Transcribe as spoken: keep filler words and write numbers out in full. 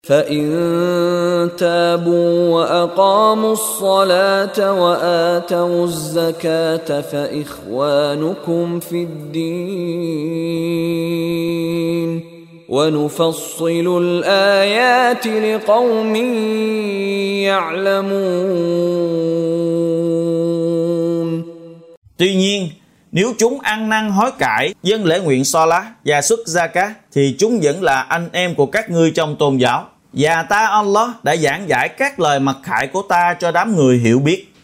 فإن تابوا وأقاموا الصلاة وآتوا الزكاة فإخوانكم في الدين ونفصل الآيات لقوم يعلمون. Tuy nhiên, nếu chúng ăn năn hối cải, dâng lễ nguyện Salat và xuất Zakat thì chúng vẫn là anh em của các ngươi trong tôn giáo. Và ta Allah đã giảng giải các lời mặc khải của ta cho đám người hiểu biết.